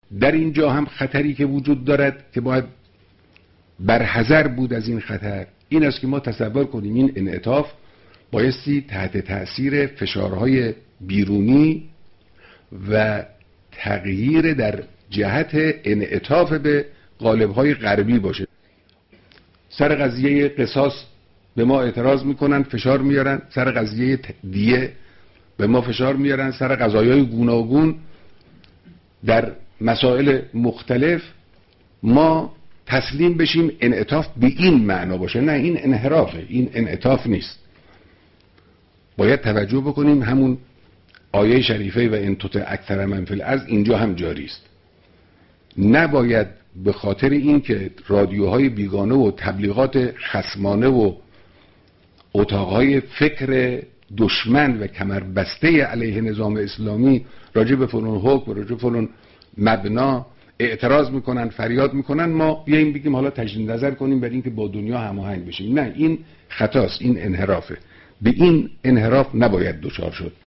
در اینجا هم خطری که وجود دارد که باید برحذر بود از این خطر این است که ما تصور کنیم این انعطاف بایستی تحت تأثیر فشارهای بیرونی و تغییر در جهت انعطاف به قالب‌های غربی باشه. سر قضیه قصاص به ما اعتراض میکنن، فشار میارن، سر قضیه دیه به ما فشار میارن، سر قضایای گوناگون در مسائل مختلف ما تسلیم بشیم انعطاف به این معنا باشه. نه، این انحرافه، این انعطاف نیست. باید توجه بکنیم همون آیه شریفه و ان تطع اکثر من فی الارض اینجا هم جاری است. نباید به خاطر این که رادیوهای بیگانه و تبلیغات خصمانه و اتاقهای فکر دشمن و کمربسته علیه نظام اسلامی راجع به فلان حکم و راجع به فلان مبنا اعتراض میکنن، فریاد میکنن، ما بیاییم بگیم حالا تجدید نظر کنیم برای اینکه با دنیا هماهنگ بشیم. نه، این خطاست، این انحرافه. به این انحراف نباید دچار شد.